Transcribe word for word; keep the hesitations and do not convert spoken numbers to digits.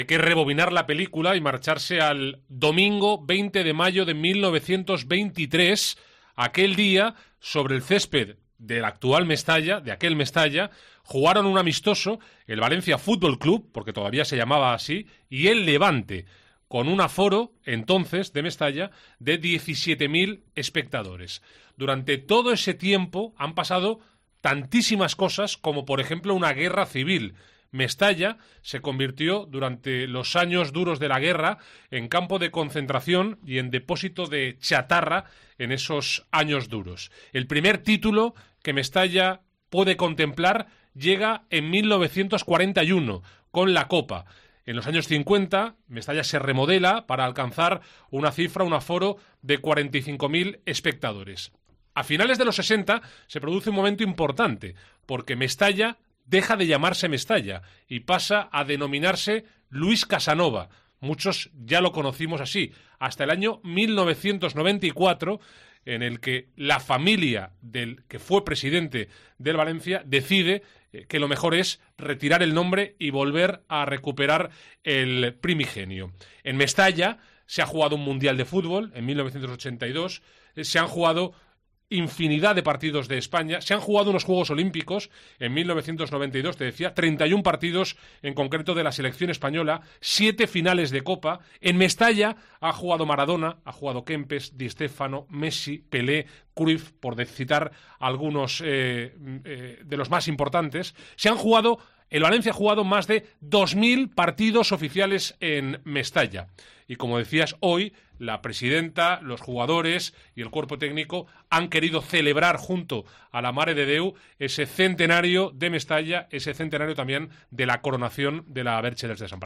Hay que rebobinar la película y marcharse al domingo veinte de mayo de mil novecientos veintitrés, aquel día, sobre el césped del actual Mestalla, de aquel Mestalla, jugaron un amistoso, el Valencia Fútbol Club, porque todavía se llamaba así, y el Levante, con un aforo, entonces, de Mestalla, de diecisiete mil espectadores. Durante todo ese tiempo han pasado tantísimas cosas como, por ejemplo, una guerra civil. Mestalla se convirtió durante los años duros de la guerra en campo de concentración y en depósito de chatarra en esos años duros. El primer título que Mestalla puede contemplar llega en mil novecientos cuarenta y uno, con la Copa. En los años cincuenta, Mestalla se remodela para alcanzar una cifra, un aforo de cuarenta y cinco mil espectadores. A finales de los sesenta se produce un momento importante, porque Mestalla deja de llamarse Mestalla y pasa a denominarse Luis Casanova. Muchos ya lo conocimos así, hasta el año mil novecientos noventa y cuatro, en el que la familia del que fue presidente del Valencia decide que lo mejor es retirar el nombre y volver a recuperar el primigenio. En Mestalla se ha jugado un Mundial de Fútbol en mil novecientos ochenta y dos, se han jugado infinidad de partidos de España, se han jugado unos Juegos Olímpicos en mil novecientos noventa y dos, te decía, treinta y un partidos en concreto de la selección española, siete finales de Copa. En Mestalla ha jugado Maradona, ha jugado Kempes, Di Stéfano, Messi, Pelé, Cruyff, por citar algunos eh, eh, de los más importantes. Se han jugado, el Valencia ha jugado más de dos mil partidos oficiales en Mestalla. Y como decías, hoy la presidenta, los jugadores y el cuerpo técnico han querido celebrar junto a la Mare de Déu ese centenario de Mestalla, ese centenario también de la coronación de la Verge dels Desamparados.